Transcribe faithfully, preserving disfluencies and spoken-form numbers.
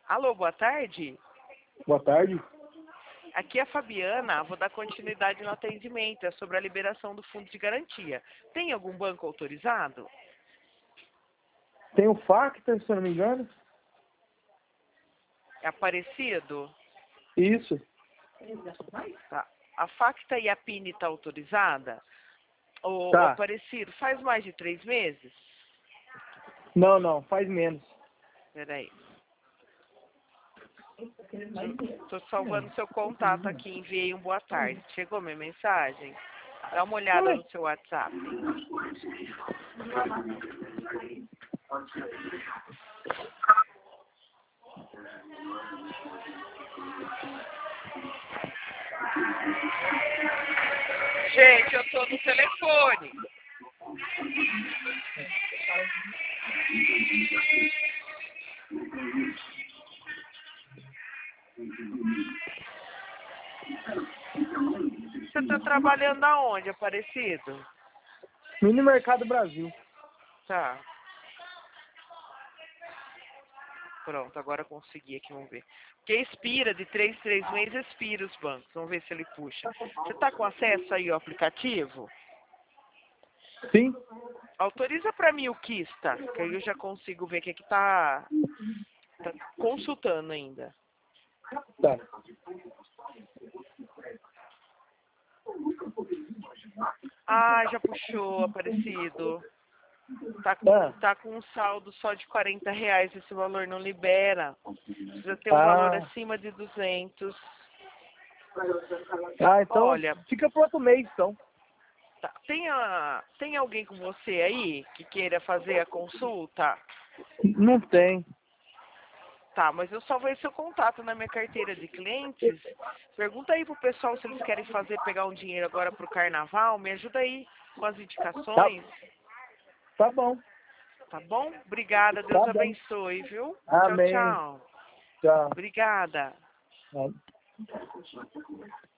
Alô, boa tarde. Boa tarde. Aqui é a Fabiana, vou dar continuidade no atendimento, é sobre a liberação do fundo de garantia. Tem algum banco autorizado? Tem o Facta, se eu não me engano. É Aparecido? Isso. Tá. A Facta e a Pini tá autorizada? Ô, ô, Tá. Aparecido, faz mais de três meses? Não, não, faz menos. Peraí. Tô salvando seu contato aqui, enviei um boa tarde. Chegou minha mensagem? Dá uma olhada no seu WhatsApp. Gente, eu tô no telefone. Você tá trabalhando aonde, Aparecido? Mini Mercado Brasil. Tá. Pronto, agora consegui aqui, vamos ver. Porque expira, de três em três meses expira os bancos. Vamos ver se ele puxa. Você tá com acesso aí ao aplicativo? Sim? Autoriza para mim o Kista, que aí eu já consigo ver que aqui tá, tá consultando ainda. Tá. Ah, já puxou, Aparecido. Tá com, Ah. tá com um saldo só de quarenta reais, esse valor não libera. Precisa ter um valor Ah. acima de duzentos. Ah, então Olha, fica pro outro mês, então. tá, tem, a, tem alguém com você aí que queira fazer a consulta? Não tem. Tá, mas eu só vou seu contato na minha carteira de clientes. Pergunta aí pro pessoal se eles querem fazer, pegar um dinheiro agora pro carnaval. Me ajuda aí com as Tá, indicações, tá bom. tá bom? Obrigada, Deus Tá bom. abençoe, viu? Tchau, Amém. tchau. Tchau. Obrigada. Tchau.